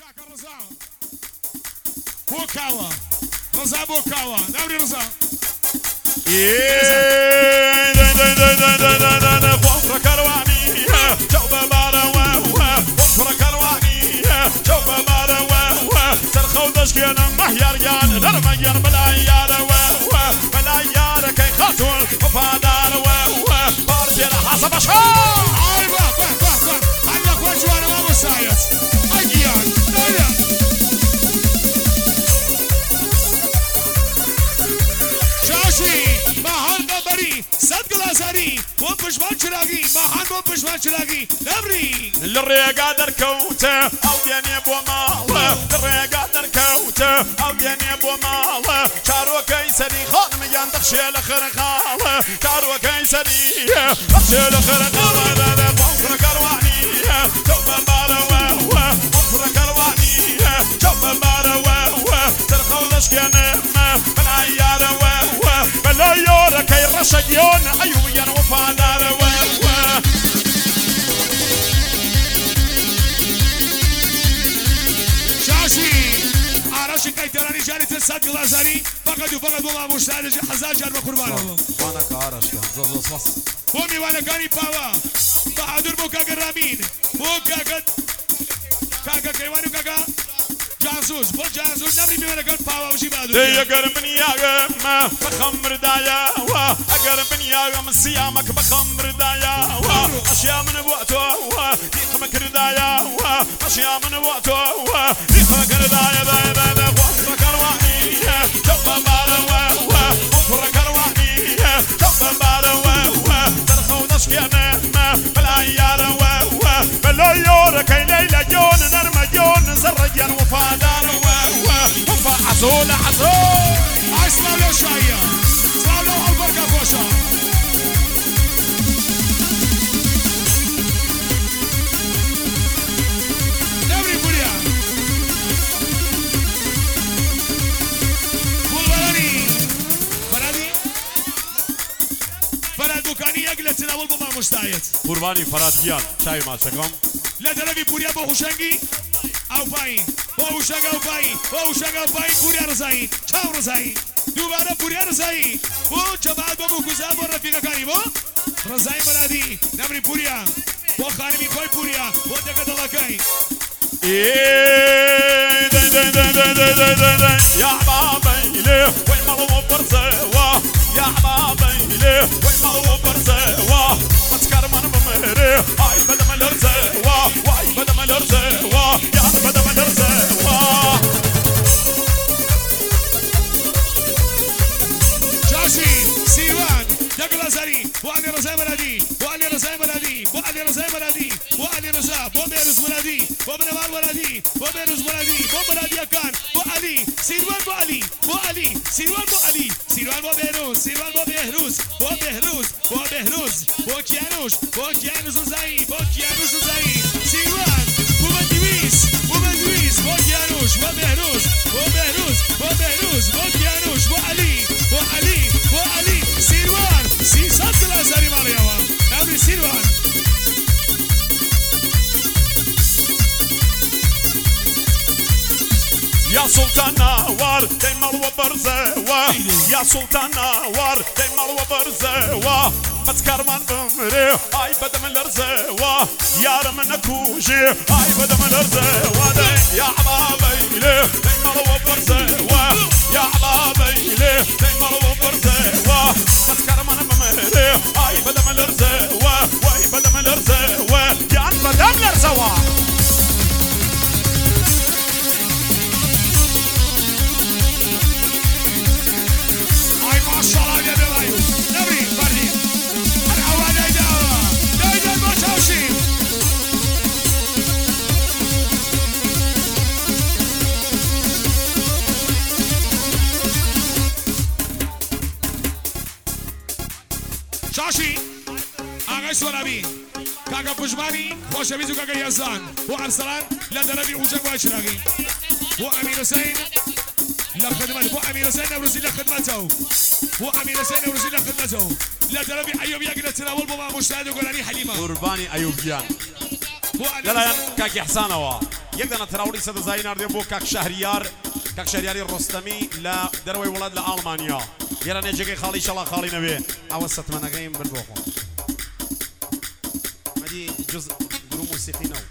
كاكا رزا بوكاوا رزا بوكاوا نوري رزا وفر كرواني جوب بارا وفر كرواني جوب بارا ترخو دشكنا مهيار قال نرميان بلايار بلايار كي خاتون وفادار بارجل حسب شهر ايوه بح عندك وجوانا ما مسايس اجيان شاشي ماهان ببري صدق الازهري وبشمان شراقي ماهان وبشمان شراقي نبري للريقة دركوته او ديني ابو ماله للريقة دركوته او ديني ابو ماله شارو كيسري خانم يندخشي الخرخاله شارو كيسري خشي الخرخاله بوفر كرواني جوب بارا بوفر كرواني جوب بارا ترخو دشكنا بلايار بلايار كي رشيون ايوبيا وفادار عرش كيتراني جاري تصدق الازهري فقط والله مشتاق حزان جار بقربانه وانا كعرش كان زوز بومي وانا كاني باوا بهادر بو كاكا رامين بو كاكا كيوانو كاكا جاسوس بو جاسوس نبي بيوانا كان باوا وشي بهادر يا قرب يا ما بخمر دايا اقرب يا من صيامك بخمر دايا اشياء من وقته ديك مكر دايا اشياء من وقته ديك مكر دايا وفر كرواني جوب بارا وفر كرواني جوب بارا ترخو دشكنا بلايار بلايار كي ليلى جون نرمى جون زرجان وفادان وفا عزول اسمع له شويه اسمع له البركه بوشا نوري بوريا بولبراني فراد بوكاني يقلت تناول بابا مشتايت قرباني فراديان شاي ما شكم لا تلفي بوريا بوشنجي او باين بوشنج او باين بوشنج او باين بوريا رزاين تشاو رزاين دوباره بوريا رزاين بو جماعت بو گزاب و رفیقا کانی بو رزاين مرادي نمري بوريا بو خانمي كوي بوريا بو دقا دلقاين يا حبابيلي وين مضو برزوا يا حبابيلي وين مضو برزوا تذكر من بمري هاي بدم الارزوا واي بدم الارزوا يا بدم الارزوا شاشي سيوان دقا الازهري وعلي رزاي مرادي وعلي رزاي مرادي وعلي رزاي مرادي وعلي رزا بو بيرز مرادي بو بنوار مرادي بو بيرز مرادي بو مرادي كان بو علي سيروان بو علي بو علي سيروان بو علي سيروان بو بيروز سيروان بو بيهروز بو بيهروز بو بيهروز بو كيانوش زاي بو كيانوش زاي سيروان بو مدويس بو كيانوش بو بيهروز بو بيهروز بو بيهروز بو كيانوش بو علي بو علي بو علي سيروان سيسات الازهري ماريوا نبري سيروان يا سلطان نوار تيمر وبرزوا يا سلطان نوار تيمر وبرزوا أذكر من بمري هاي بدم الارزوا يا رمنا كوجي هاي بدم الارزوا يا حبابيلي تيمر وبرزوا يا حبابيلي تيمر وبرزوا أذكر من بمري هاي بدم الارزوا واي بدم الارزوا يا بدم الارزوا شاشي آقای سورابی کاکا پشمانی خوشویز و کاکا یزدان و ارسلان لدربی اوشک و اشراقی و امیر حسین لخدمت و امیر حسین نوروزی لخدمته و امیر حسین نوروزی لخدمته لدربی ایوبی اگه تناول بابا مشتاق و گلانی حلیمه قربانی ایوبیان لەلایەن کاکی حسانەوە یەک دەنە تراوڵی سەدەزایی ناردێ بۆ کاک شەهریاری ڕۆستەمی لە دەرەوەی وڵات لە ئاڵمانیا یێرە نێجێگەی خاڵی شەڵا خاڵی نەبێ ئەوە سەتمەنەکەیم بردووە خۆ مەدی جز گروپ موسیقی نەو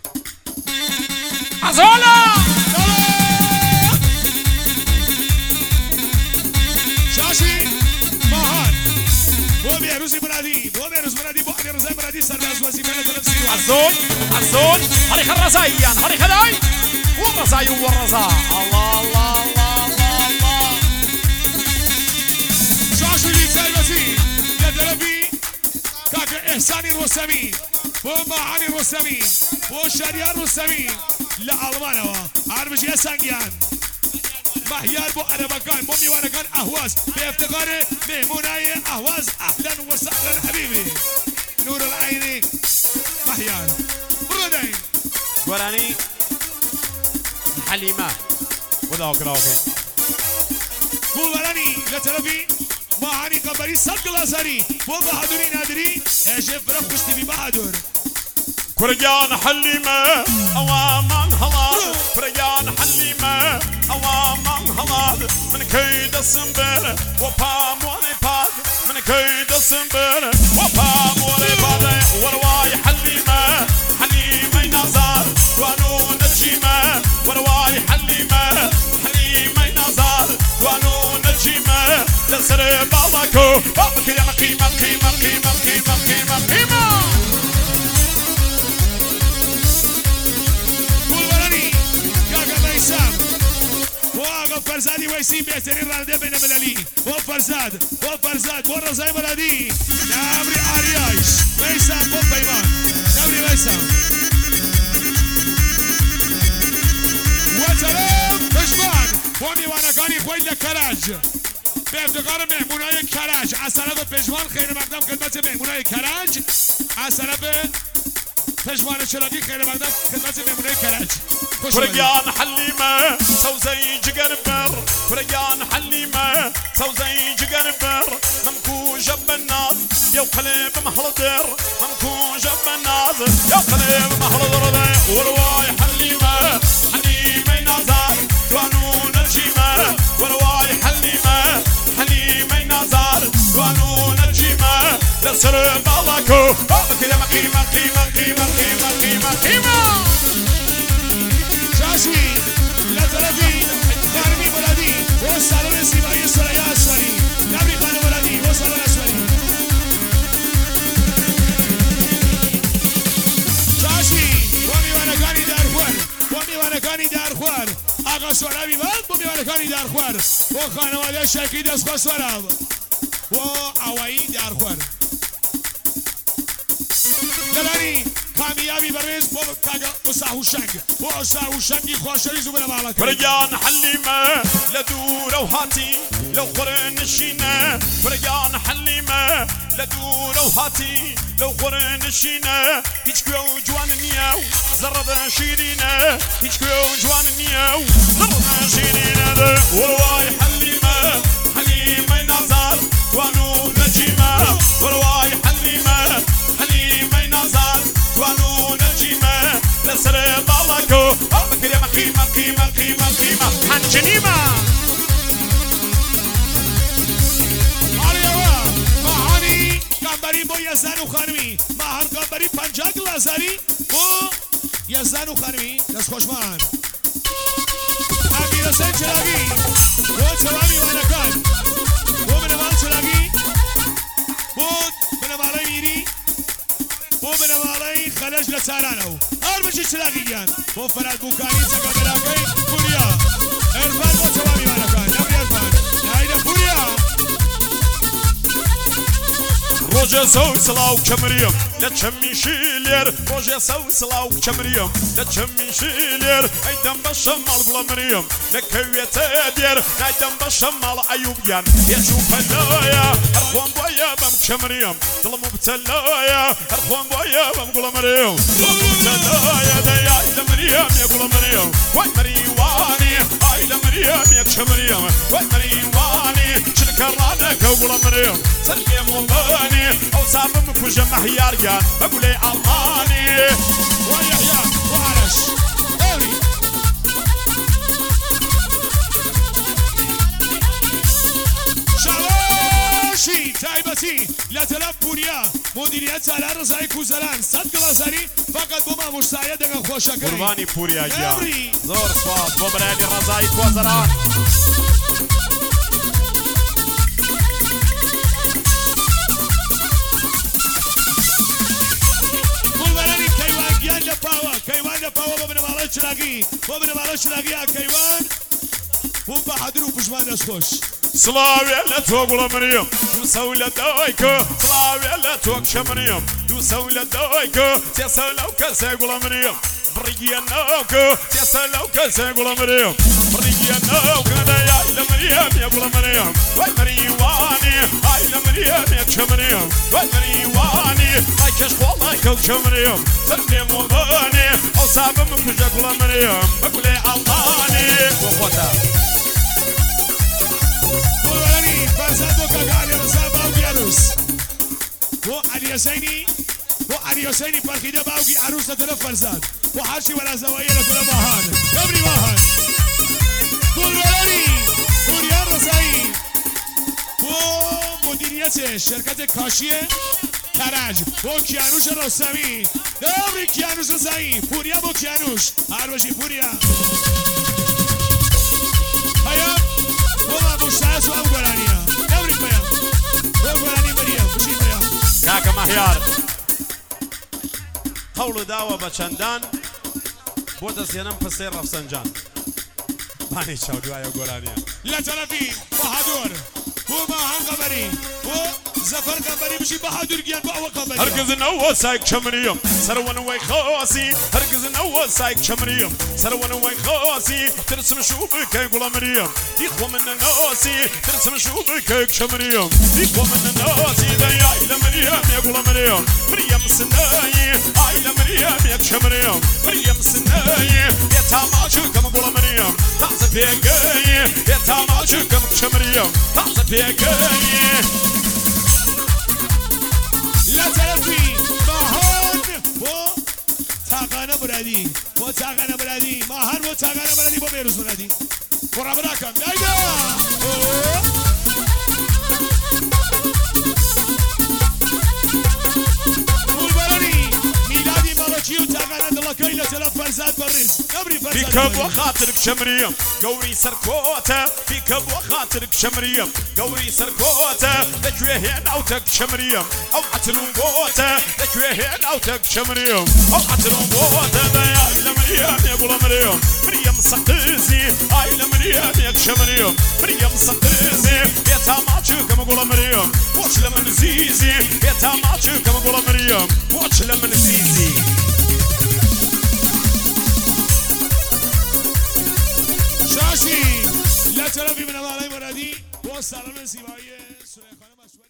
عزولا شاشی ماهان بۆ بێروزی مرادی بۆ بێروز مرادی بۆ علی ڕزای مرادی سەرداز وەزیفە لە تەلەف سیروان عزۆن هەریخە ڕزاییان هەریخە دای وەڕزایی وەڕزا الله الله الله الله شاشی تایبەتی لە دەرەبی کاکە ئێحسانی ڕۆستەمی بۆ ماهانی ڕۆستەمی بۆ شەریار ڕۆستەمی لە ئاڵمانەوە هەربژێ سەنگیان مهیار بۆ عەرەبەکان بۆ میوانەکان ئەهواز بێفتقارێ مهمونای ئەهواز ئەهلەن وەسەهلەن حەبیبی نور العینی مهیار بڕۆدەین گۆرانی حەلیمە وەداو کراوەکەی بوڵبەرانی لە تەرەفی ماهانی قەبەری سەد گڵازەری بۆ بەهادوری نادری هێژێ فرە خوشتیبی بەهادور كرجان حليمة أوامان هلال كرجان حليمة أوامان هلال من كيد السنبل وبام وريباد من كيد السنبل وبام وريباد ورواي حليمة حليمة نزار وانو نجيمة ورواي حليمة حليمة نزار وانو نجيمة لسر بالكو قيمة قيمة قيمة قيمة قيمة قيمة قيمة فرزادي ويسين بيهترين رانده بين ملالي وفرزاد ورزاي ملادي نابري عرياش ويسام وفيمان نابري ويسام وسلام پشمان وامي وانا كاني خويل لكراج بافتقار مهمونای کراج از طرف پشمان خیر مقدم خدمت مهمونای کراج از طرف پشمان شرقی خیر مقدم خدمت مهمونای کراج فرقان حليمة سوزي جقربر فرقان حليمة سوزي جقربر ممكو جب الناس يا قلب محلدر ممكو جب الناس يا قلب محلدر ورواي حليمة حليمة نازار وانو نجيمة ورواي حليمة حليمة نازار وانو نجيمة لسر بالكو قيمة قيمة قيمة قيمة قيمة قيمة قيمة شاشي لا ترفي خانمي بلدي والصالون السيبائي السرية أسفلي نبري خانم بلدي والصالون أسفلي شاشي وميوانكاني دار خوار آقا سوالابي بلد وميوانكاني دار خوار وخانواده شاكي دست خواه سوالاب وعوائي دار خوار دلاني کامیابی بروز با کاغا وساهوشنگ و ساهوشنگی خوشری زوبر بالا فرجان حليمة لدور وهاتي لو قرن الشينة فرجان حليمة لدور وهاتي لو قرن الشينة يشكو جوان نياو زرد شيرينة يشكو جوان نياو زرد شيرينة والواي حليمة حليمة نزار وانو نجيمة والواي حليمة حليمة نزار وانو نجيمة لسر بالكو قيمة قيمة قيمة قيمة قيمة حنجنيمة عليها ماهاني قنبري بو يزدانو خانمي ماهان قنبري پنجاق لازاري بو يزدانو خانمي دست خوشمان امیر حسین چراغی بو تمامی وانکان بو بنوال چراغی بود بنوالای میری بو بنوالای خلج لسارانو هر بچه چراغی گیان بو فراد بوکانی چکا بلاکی پوریا ارفان بو تمامی وانکان نبری ارفان نایده پوریا روجا سو سلاو كمريم لا تشمي شيلير روجا سو سلاو كمريم لا تشمي شيلير ايدم بشمال بلا مريم نكويت دير ايدم بشمال ايوب يان يشوف الدايا ارخوان بويا بم كمريم ظل مبتلايا ارخوان بويا بم بلا مريم مبتلايا دايا ايد مريم يا بلا مريم وين مريواني ايد مريم يا كمريم وين مريواني شلك رانك بقول مريم سلمي موضاني او صاب مكوجه محياريان بقول لي اماني ويحيى وعرش اوري شي تايبتي لا تلف بوريا مديريت على رزاي كوزلان صدق لازاري فقط بما مستعد ان خوشكري قرباني بوريا جا زور سواس وبراني رزاي كوزلان كيوان باوا بابن مالك شلاقي بابن مالك شلاقي كيوان وبحضر وبجمان خوش سلاوي لا توقل مريم دوسوا لا دايكو سلاوي لا توك شمريم دوسوا لا دايكو تسلو كسيقول مريم بريا نوكو تسلو كسيقول مريم بريا نوكو يا مريم يا قول مريم واي مريواني اي مريم يا شمريم واي مريواني اي كش والله كل شمريم سلمي موضاني او صاب من قول مريم بقول الماني وقوتا فرزاد وكاكا علي رزا باوكي عروس وعلي يسيني وعلي يسيني فرخيدة باوكي عروس لتلف فرزاد وحاشي ولا زوايا لتلف ماهان دبري ماهان بولوراني بوريان رزاي ومديرية شركة كاشية كراج وكيانوش رستمي دبري كيانوش رزاي بوريا بو كيانوش عروشي بوريا هيا وما مشتاس وأبو قرانيا دوري بيا أبو قراني مريم بشي بيا كاكا مهيار قول داوة بچندان بودا زينم پسير رفسنجان باني چاو دوايا قرانيا لا تلفي بحضور وما هن قبري وزفر قبري بشي بحضور جيان بأوا قبري هرقز نوو سايك شمريم سروان وي خواسي هرقز نوو سايك شمريم سروان وي خواسي ترسم شوبك يقول مريم يخو من الناسي ترسم شوبك شمريم يخو من الناسي دايا إلى مريم يقول مريم مريم سناي إلى مريم يك شمريم مريم سناي يتاماشو كم يقول مريم تعزف ينقاي يتاماشو كم شمريم تعزف ينقاي لا تلفي ماهان تاقانا برادي تاقانا برادي ماهان تاقانا برادي بميروز برادي ورابناكم دايدا والبراني ميلادي مالوكي وتاقانا دلقاي لتلف فرزاد برز نبري فرزاد بيكب وخاطرك شمريم قوري سركوته بيكب وخاطرك شمريم قوري سركوته ذكوهين اوتك شمريم او عتلون قوته ذكوهين اوتك شمريم او عتلون قوته دايا الى مريم يقول مريم مريم سقيزي الى مريم يك شمريم مريم سقيزي يتاماتشو كما قول مريم وش لمن زيزي يتاماتشو كما قول مريم وش لمن زيزي شاشي لا تلفي من أمالي مرادي وصالون الزبائي سليخان مسؤول